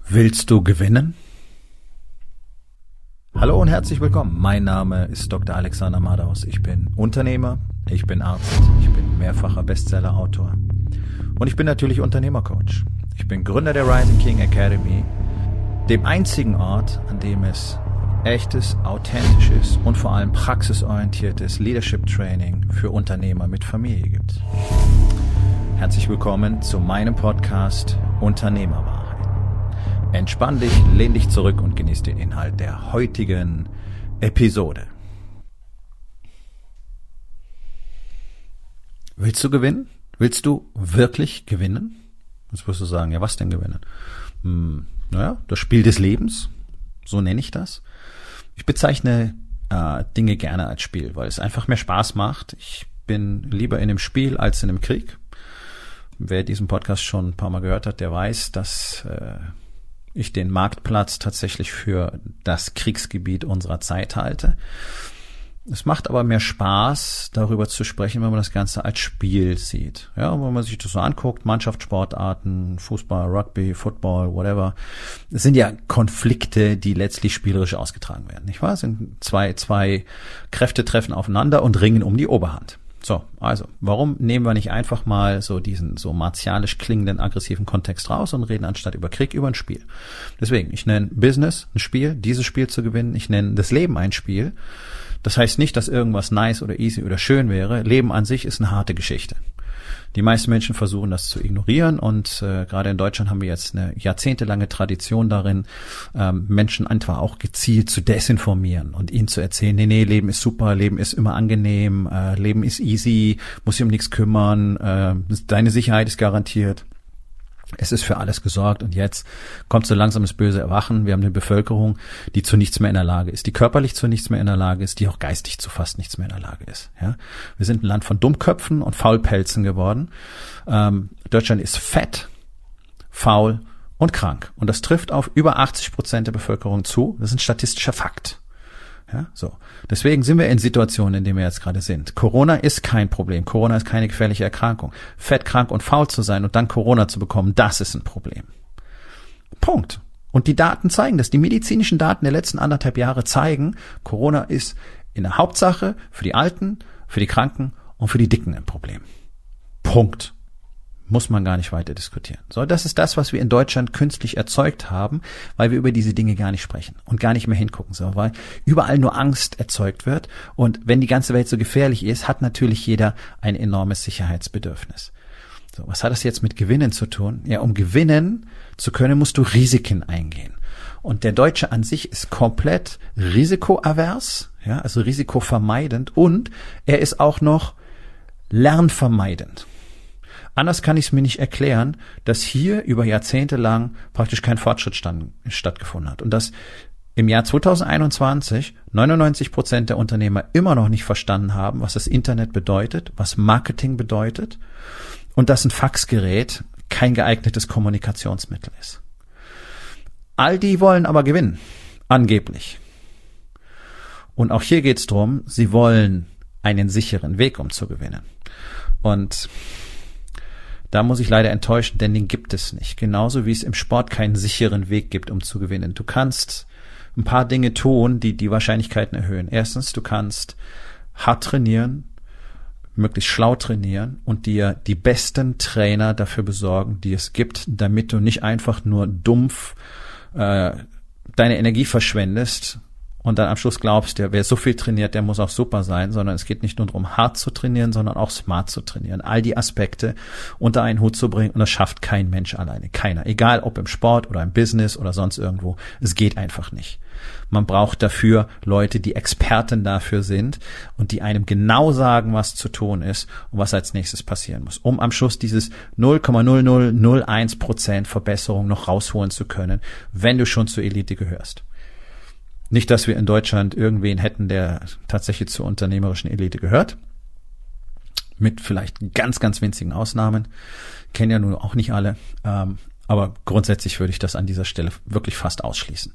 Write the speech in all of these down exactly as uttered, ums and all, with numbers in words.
Willst du gewinnen? Hallo und herzlich willkommen. Mein Name ist Doktor Alexander Madaus. Ich bin Unternehmer, ich bin Arzt, ich bin mehrfacher Bestseller-Autor und ich bin natürlich Unternehmercoach. Ich bin Gründer der Rising King Academy, dem einzigen Ort, an dem es echtes, authentisches und vor allem praxisorientiertes Leadership Training für Unternehmer mit Familie gibt. Herzlich willkommen zu meinem Podcast Unternehmerwahrheit. Entspann dich, lehn dich zurück und genieß den Inhalt der heutigen Episode. Willst du gewinnen? Willst du wirklich gewinnen? Jetzt wirst du sagen, ja, was denn gewinnen? Hm, naja, das Spiel des Lebens, so nenne ich das. Ich bezeichne äh, Dinge gerne als Spiel, weil es einfach mehr Spaß macht. Ich bin lieber in einem Spiel als in einem Krieg. Wer diesen Podcast schon ein paar Mal gehört hat, der weiß, dass äh, ich den Marktplatz tatsächlich für das Kriegsgebiet unserer Zeit halte. Es macht aber mehr Spaß, darüber zu sprechen, wenn man das Ganze als Spiel sieht. Ja, wenn man sich das so anguckt, Mannschaftssportarten, Fußball, Rugby, Football, whatever. Es sind ja Konflikte, die letztlich spielerisch ausgetragen werden, nicht wahr? Es sind zwei, zwei Kräfte treffen aufeinander und ringen um die Oberhand. So, also, warum nehmen wir nicht einfach mal so diesen so martialisch klingenden, aggressiven Kontext raus und reden anstatt über Krieg über ein Spiel? Deswegen, ich nenne Business ein Spiel, dieses Spiel zu gewinnen. Ich nenne das Leben ein Spiel. Das heißt nicht, dass irgendwas nice oder easy oder schön wäre. Leben an sich ist eine harte Geschichte. Die meisten Menschen versuchen das zu ignorieren und äh, gerade in Deutschland haben wir jetzt eine jahrzehntelange Tradition darin, ähm, Menschen einfach auch gezielt zu desinformieren und ihnen zu erzählen, nee, nee, Leben ist super, Leben ist immer angenehm, äh, Leben ist easy, muss sich um nichts kümmern, äh, deine Sicherheit ist garantiert. Es ist für alles gesorgt und jetzt kommt so langsam das böse Erwachen. Wir haben eine Bevölkerung, die zu nichts mehr in der Lage ist, die körperlich zu nichts mehr in der Lage ist, die auch geistig zu fast nichts mehr in der Lage ist. Ja, wir sind ein Land von Dummköpfen und Faulpelzen geworden. Ähm, Deutschland ist fett, faul und krank und das trifft auf über achtzig Prozent der Bevölkerung zu. Das ist ein statistischer Fakt. Ja, so. Deswegen sind wir in Situationen, in denen wir jetzt gerade sind. Corona ist kein Problem. Corona ist keine gefährliche Erkrankung. Fett, krank und faul zu sein und dann Corona zu bekommen, das ist ein Problem. Punkt. Und die Daten zeigen das. Die medizinischen Daten der letzten anderthalb Jahre zeigen, Corona ist in der Hauptsache für die Alten, für die Kranken und für die Dicken ein Problem. Punkt. Muss man gar nicht weiter diskutieren. So, das ist das, was wir in Deutschland künstlich erzeugt haben, weil wir über diese Dinge gar nicht sprechen und gar nicht mehr hingucken, so, weil überall nur Angst erzeugt wird. Und wenn die ganze Welt so gefährlich ist, hat natürlich jeder ein enormes Sicherheitsbedürfnis. So, was hat das jetzt mit Gewinnen zu tun? Ja, um gewinnen zu können, musst du Risiken eingehen. Und der Deutsche an sich ist komplett risikoavers, ja, also risikovermeidend und er ist auch noch lernvermeidend. Anders kann ich es mir nicht erklären, dass hier über Jahrzehnte lang praktisch kein Fortschritt stand, stattgefunden hat. Und dass im Jahr zweitausendeinundzwanzig neunundneunzig Prozent der Unternehmer immer noch nicht verstanden haben, was das Internet bedeutet, was Marketing bedeutet und dass ein Faxgerät kein geeignetes Kommunikationsmittel ist. All die wollen aber gewinnen, angeblich. Und auch hier geht es darum, sie wollen einen sicheren Weg, um zu gewinnen. Und da muss ich leider enttäuschen, denn den gibt es nicht. Genauso wie es im Sport keinen sicheren Weg gibt, um zu gewinnen. Du kannst ein paar Dinge tun, die die Wahrscheinlichkeiten erhöhen. Erstens, du kannst hart trainieren, möglichst schlau trainieren und dir die besten Trainer dafür besorgen, die es gibt, damit du nicht einfach nur dumpf äh, deine Energie verschwendest und dann am Schluss glaubst, der wer so viel trainiert, der muss auch super sein, sondern es geht nicht nur darum, hart zu trainieren, sondern auch smart zu trainieren. All die Aspekte unter einen Hut zu bringen und das schafft kein Mensch alleine. Keiner. Egal ob im Sport oder im Business oder sonst irgendwo. Es geht einfach nicht. Man braucht dafür Leute, die Experten dafür sind und die einem genau sagen, was zu tun ist und was als nächstes passieren muss, um am Schluss dieses null Komma null null null eins Prozent Verbesserung noch rausholen zu können, wenn du schon zur Elite gehörst. Nicht, dass wir in Deutschland irgendwen hätten, der tatsächlich zur unternehmerischen Elite gehört. Mit vielleicht ganz, ganz winzigen Ausnahmen. Kennen ja nun auch nicht alle. Ähm, aber grundsätzlich würde ich das an dieser Stelle wirklich fast ausschließen.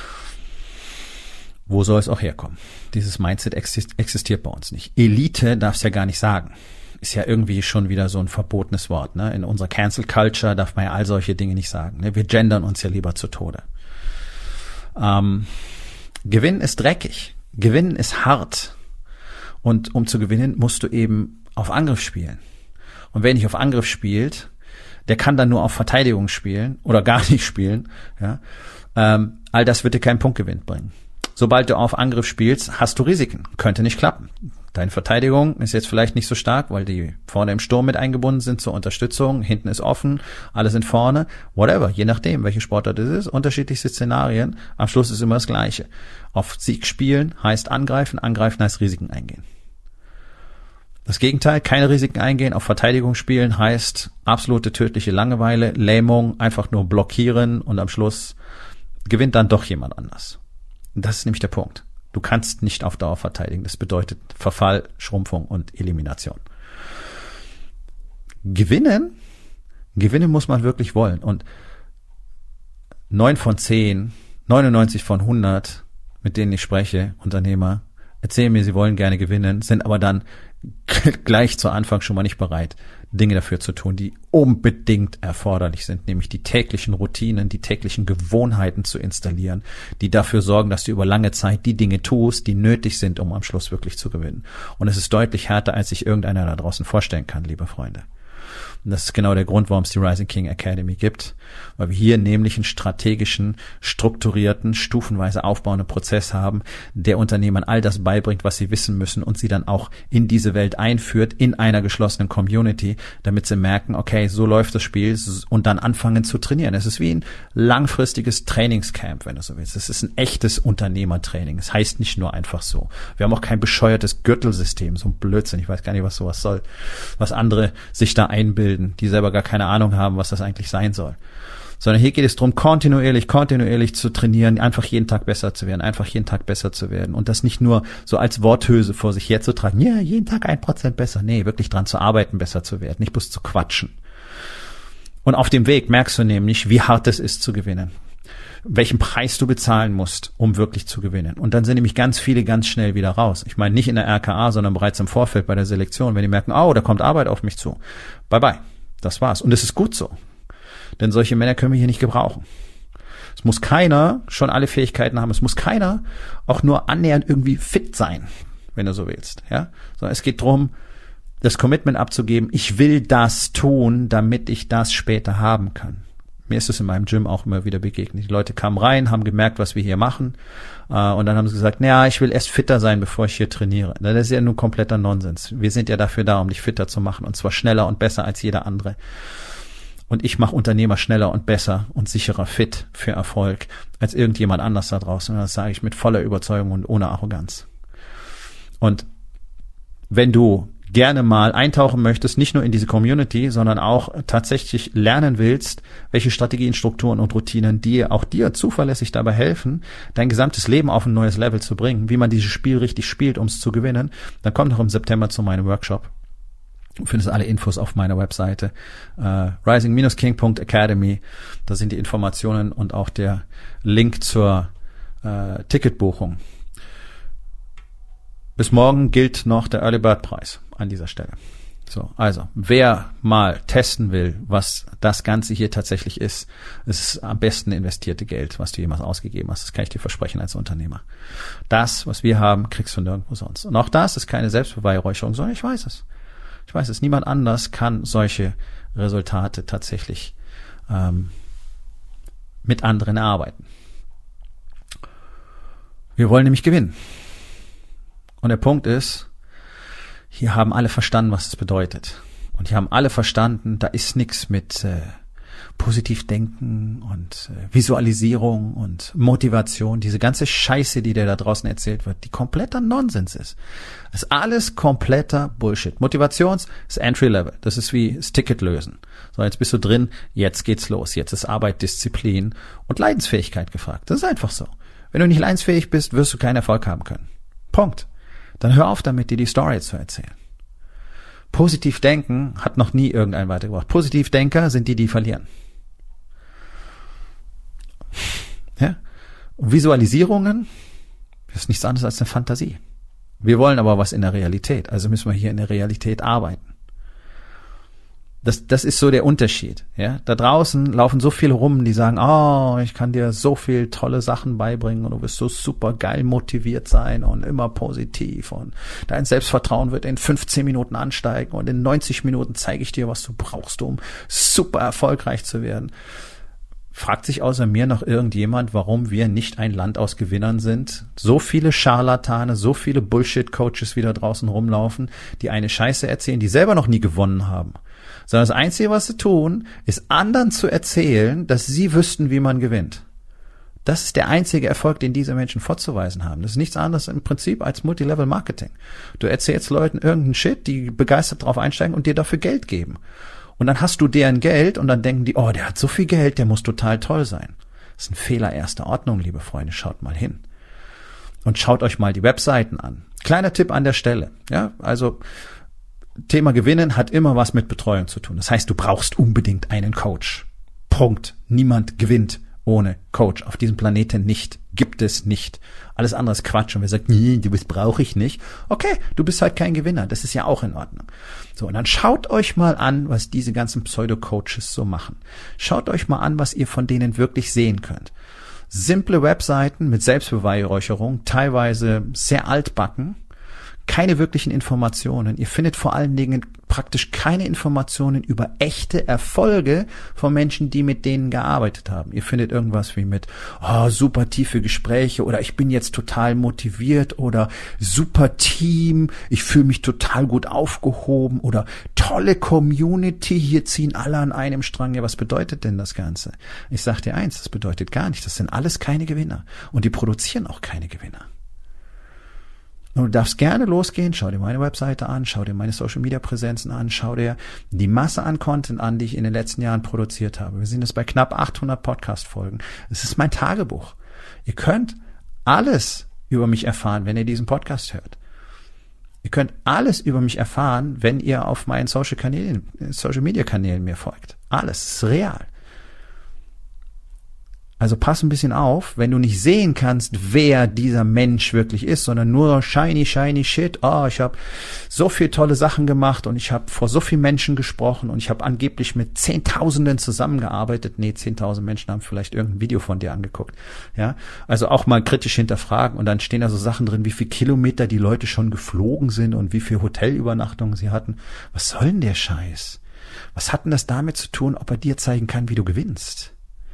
Wo soll es auch herkommen? Dieses Mindset existiert bei uns nicht. Elite darf es ja gar nicht sagen. ist ja irgendwie schon wieder so ein verbotenes Wort. Ne? In unserer Cancel Culture darf man ja all solche Dinge nicht sagen. Ne? Wir gendern uns ja lieber zu Tode. Ähm, Gewinnen ist dreckig. Gewinnen ist hart. Und um zu gewinnen, musst du eben auf Angriff spielen. Und wer nicht auf Angriff spielt, der kann dann nur auf Verteidigung spielen oder gar nicht spielen. Ja? Ähm, all das wird dir keinen Punktgewinn bringen. Sobald du auf Angriff spielst, hast du Risiken. Könnte nicht klappen. Deine Verteidigung ist jetzt vielleicht nicht so stark, weil die vorne im Sturm mit eingebunden sind zur Unterstützung. Hinten ist offen, alle sind vorne. Whatever, je nachdem, welche Sportart es ist. Unterschiedlichste Szenarien. Am Schluss ist immer das Gleiche. Auf Sieg spielen heißt angreifen, angreifen heißt Risiken eingehen. Das Gegenteil, keine Risiken eingehen, auf Verteidigung spielen heißt absolute tödliche Langeweile, Lähmung, einfach nur blockieren und am Schluss gewinnt dann doch jemand anders. Und das ist nämlich der Punkt. Du kannst nicht auf Dauer verteidigen. Das bedeutet Verfall, Schrumpfung und Elimination. Gewinnen, gewinnen muss man wirklich wollen. Und neun von zehn, neunundneunzig von hundert, mit denen ich spreche, Unternehmer, erzählen mir, sie wollen gerne gewinnen, sind aber dann gleich zu Anfang schon mal nicht bereit, Dinge dafür zu tun, die unbedingt erforderlich sind, nämlich die täglichen Routinen, die täglichen Gewohnheiten zu installieren, die dafür sorgen, dass du über lange Zeit die Dinge tust, die nötig sind, um am Schluss wirklich zu gewinnen. Und es ist deutlich härter, als sich irgendeiner da draußen vorstellen kann, liebe Freunde. Und das ist genau der Grund, warum es die Rising King Academy gibt, weil wir hier nämlich einen strategischen, strukturierten, stufenweise aufbauenden Prozess haben, der Unternehmern all das beibringt, was sie wissen müssen und sie dann auch in diese Welt einführt, in einer geschlossenen Community, damit sie merken, okay, so läuft das Spiel und dann anfangen zu trainieren. Es ist wie ein langfristiges Trainingscamp, wenn du so willst. Es ist ein echtes Unternehmertraining. Es heißt nicht nur einfach so. Wir haben auch kein bescheuertes Gürtelsystem, so ein Blödsinn. Ich weiß gar nicht, was sowas soll, was andere sich da einbilden, die selber gar keine Ahnung haben, was das eigentlich sein soll. Sondern hier geht es darum, kontinuierlich, kontinuierlich zu trainieren, einfach jeden Tag besser zu werden, einfach jeden Tag besser zu werden und das nicht nur so als Worthülse vor sich herzutragen, ja, jeden Tag ein Prozent besser. Nee, wirklich dran zu arbeiten, besser zu werden, nicht bloß zu quatschen. Und auf dem Weg merkst du nämlich, wie hart es ist zu gewinnen, welchen Preis du bezahlen musst, um wirklich zu gewinnen. Und dann sind nämlich ganz viele ganz schnell wieder raus. Ich meine nicht in der R K A, sondern bereits im Vorfeld bei der Selektion, wenn die merken, oh, da kommt Arbeit auf mich zu. Bye bye. Das war's. Und es ist gut so. Denn solche Männer können wir hier nicht gebrauchen. Es muss keiner schon alle Fähigkeiten haben. Es muss keiner auch nur annähernd irgendwie fit sein, wenn du so willst. Ja? Sondern es geht darum, das Commitment abzugeben, ich will das tun, damit ich das später haben kann. Mir ist es in meinem Gym auch immer wieder begegnet. Die Leute kamen rein, haben gemerkt, was wir hier machen, äh, und dann haben sie gesagt, naja, ich will erst fitter sein, bevor ich hier trainiere. Das ist ja nun kompletter Nonsens. Wir sind ja dafür da, um dich fitter zu machen, und zwar schneller und besser als jeder andere. Und ich mache Unternehmer schneller und besser und sicherer fit für Erfolg als irgendjemand anders da draußen. Und das sage ich mit voller Überzeugung und ohne Arroganz. Und wenn du gerne mal eintauchen möchtest, nicht nur in diese Community, sondern auch tatsächlich lernen willst, welche Strategien, Strukturen und Routinen dir auch dir zuverlässig dabei helfen, dein gesamtes Leben auf ein neues Level zu bringen, wie man dieses Spiel richtig spielt, um es zu gewinnen, dann komm doch im September zu meinem Workshop. Du findest alle Infos auf meiner Webseite äh, rising dash king punkt academy. Da sind die Informationen und auch der Link zur äh, Ticketbuchung. Bis morgen gilt noch der Early Bird Preis an dieser Stelle. So, also, wer mal testen will, was das Ganze hier tatsächlich ist, ist am besten investierte Geld, was du jemals ausgegeben hast. Das kann ich dir versprechen als Unternehmer. Das, was wir haben, kriegst du nirgendwo sonst. Und auch das ist keine Selbstbeweihräucherung, sondern ich weiß es. Ich weiß es. Niemand anders kann solche Resultate tatsächlich ähm, mit anderen erarbeiten. Wir wollen nämlich gewinnen. Und der Punkt ist, hier haben alle verstanden, was es bedeutet. Und hier haben alle verstanden, da ist nichts mit äh, Positivdenken und äh, Visualisierung und Motivation. Diese ganze Scheiße, die dir da draußen erzählt wird, die kompletter Nonsens ist. Das ist alles kompletter Bullshit. Motivation ist Entry Level. Das ist wie das Ticket lösen. So, jetzt bist du drin, jetzt geht's los. Jetzt ist Arbeit, Disziplin und Leidensfähigkeit gefragt. Das ist einfach so. Wenn du nicht leidensfähig bist, wirst du keinen Erfolg haben können. Punkt. Dann hör auf damit, dir die Story zu erzählen. Positiv denken hat noch nie irgendeinen weitergebracht. Positivdenker sind die, die verlieren. Ja? Und Visualisierungen ist nichts anderes als eine Fantasie. Wir wollen aber was in der Realität, also müssen wir hier in der Realität arbeiten. Das, das ist so der Unterschied. Ja, da draußen laufen so viele rum, die sagen, oh, ich kann dir so viel tolle Sachen beibringen und du wirst so super geil motiviert sein und immer positiv und dein Selbstvertrauen wird in fünfzehn Minuten ansteigen und in neunzig Minuten zeige ich dir, was du brauchst, um super erfolgreich zu werden. Fragt sich außer mir noch irgendjemand, warum wir nicht ein Land aus Gewinnern sind? So viele Scharlatane, so viele Bullshit-Coaches, wie da draußen rumlaufen, die eine Scheiße erzählen, die selber noch nie gewonnen haben. Sondern das Einzige, was sie tun, ist anderen zu erzählen, dass sie wüssten, wie man gewinnt. Das ist der einzige Erfolg, den diese Menschen vorzuweisen haben. Das ist nichts anderes im Prinzip als Multilevel-Marketing. Du erzählst Leuten irgendeinen Shit, die begeistert drauf einsteigen und dir dafür Geld geben. Und dann hast du deren Geld und dann denken die, oh, der hat so viel Geld, der muss total toll sein. Das ist ein Fehler erster Ordnung, liebe Freunde. Schaut mal hin. Und schaut euch mal die Webseiten an. Kleiner Tipp an der Stelle. Ja, also Thema Gewinnen hat immer was mit Betreuung zu tun. Das heißt, du brauchst unbedingt einen Coach. Punkt. Niemand gewinnt ohne Coach. Auf diesem Planeten nicht. Gibt es nicht. Alles andere ist Quatsch. Und wer sagt, nee, du bist brauche ich nicht. Okay, du bist halt kein Gewinner. Das ist ja auch in Ordnung. So, und dann schaut euch mal an, was diese ganzen Pseudo-Coaches so machen. Schaut euch mal an, was ihr von denen wirklich sehen könnt. Simple Webseiten mit Selbstbeweihräucherung, teilweise sehr altbacken. Keine wirklichen Informationen. Ihr findet vor allen Dingen praktisch keine Informationen über echte Erfolge von Menschen, die mit denen gearbeitet haben. Ihr findet irgendwas wie mit, oh, super tiefe Gespräche oder ich bin jetzt total motiviert oder super Team, ich fühle mich total gut aufgehoben oder tolle Community, hier ziehen alle an einem Strang. Ja, was bedeutet denn das Ganze? Ich sag dir eins, das bedeutet gar nichts. Das sind alles keine Gewinner und die produzieren auch keine Gewinner. Du darfst gerne losgehen, schau dir meine Webseite an, schau dir meine Social-Media-Präsenzen an, schau dir die Masse an Content an, die ich in den letzten Jahren produziert habe. Wir sind jetzt bei knapp achthundert Podcast-Folgen. Es ist mein Tagebuch. Ihr könnt alles über mich erfahren, wenn ihr diesen Podcast hört. Ihr könnt alles über mich erfahren, wenn ihr auf meinen Social-Kanälen, Social-Media-Kanälen mir folgt. Alles ist real. Also pass ein bisschen auf, wenn du nicht sehen kannst, wer dieser Mensch wirklich ist, sondern nur shiny, shiny shit. Oh, ich habe so viel tolle Sachen gemacht und ich habe vor so vielen Menschen gesprochen und ich habe angeblich mit Zehntausenden zusammengearbeitet. Nee, zehntausend Menschen haben vielleicht irgendein Video von dir angeguckt. Ja, also auch mal kritisch hinterfragen und dann stehen da so Sachen drin, wie viel Kilometer die Leute schon geflogen sind und wie viel Hotelübernachtungen sie hatten. Was soll denn der Scheiß? Was hat denn das damit zu tun, ob er dir zeigen kann, wie du gewinnst?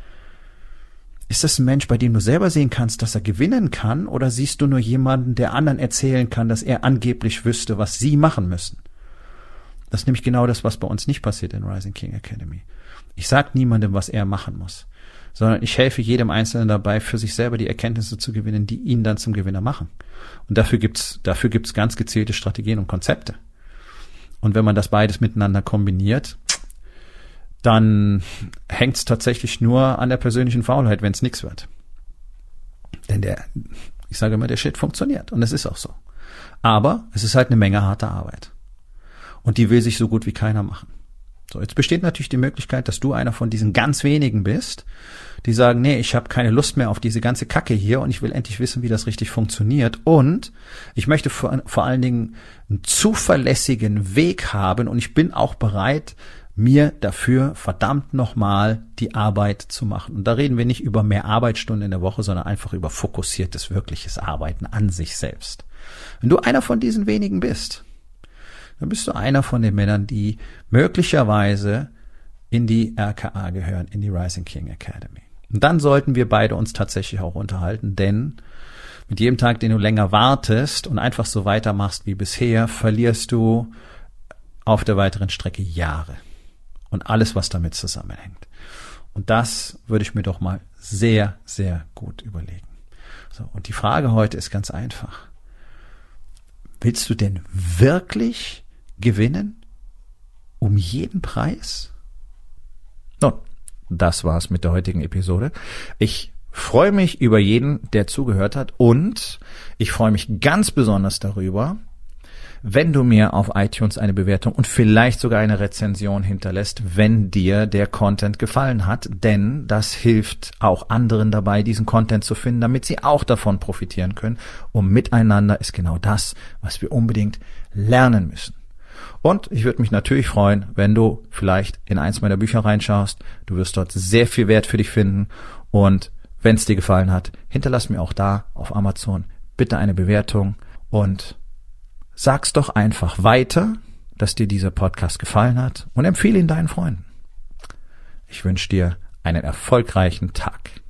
Ist das ein Mensch, bei dem du selber sehen kannst, dass er gewinnen kann, oder siehst du nur jemanden, der anderen erzählen kann, dass er angeblich wüsste, was sie machen müssen? Das ist nämlich genau das, was bei uns nicht passiert in Rising King Academy. Ich sage niemandem, was er machen muss, sondern ich helfe jedem Einzelnen dabei, für sich selber die Erkenntnisse zu gewinnen, die ihn dann zum Gewinner machen. Und dafür gibt's, dafür gibt's ganz gezielte Strategien und Konzepte. Und wenn man das beides miteinander kombiniert, dann hängt es tatsächlich nur an der persönlichen Faulheit, wenn es nichts wird. Denn der, ich sage immer, der Shit funktioniert. Und es ist auch so. Aber es ist halt eine Menge harter Arbeit. Und die will sich so gut wie keiner machen. So, jetzt besteht natürlich die Möglichkeit, dass du einer von diesen ganz wenigen bist, die sagen, nee, ich habe keine Lust mehr auf diese ganze Kacke hier und ich will endlich wissen, wie das richtig funktioniert. Und ich möchte vor, vor allen Dingen einen zuverlässigen Weg haben und ich bin auch bereit, mir dafür verdammt nochmal die Arbeit zu machen. Und da reden wir nicht über mehr Arbeitsstunden in der Woche, sondern einfach über fokussiertes, wirkliches Arbeiten an sich selbst. Wenn du einer von diesen wenigen bist, dann bist du einer von den Männern, die möglicherweise in die R K A gehören, in die Rising King Academy. Und dann sollten wir beide uns tatsächlich auch unterhalten, denn mit jedem Tag, den du länger wartest und einfach so weitermachst wie bisher, verlierst du auf der weiteren Strecke Jahre. Und alles, was damit zusammenhängt. Und das würde ich mir doch mal sehr, sehr gut überlegen. So, und die Frage heute ist ganz einfach. Willst du denn wirklich gewinnen? Um jeden Preis? Nun, das war's mit der heutigen Episode. Ich freue mich über jeden, der zugehört hat. Und ich freue mich ganz besonders darüber, wenn du mir auf iTunes eine Bewertung und vielleicht sogar eine Rezension hinterlässt, wenn dir der Content gefallen hat, denn das hilft auch anderen dabei, diesen Content zu finden, damit sie auch davon profitieren können. Und miteinander ist genau das, was wir unbedingt lernen müssen. Und ich würde mich natürlich freuen, wenn du vielleicht in eins meiner Bücher reinschaust. Du wirst dort sehr viel Wert für dich finden. Und wenn es dir gefallen hat, hinterlass mir auch da auf Amazon bitte eine Bewertung und sag's doch einfach weiter, dass dir dieser Podcast gefallen hat und empfehle ihn deinen Freunden. Ich wünsche dir einen erfolgreichen Tag.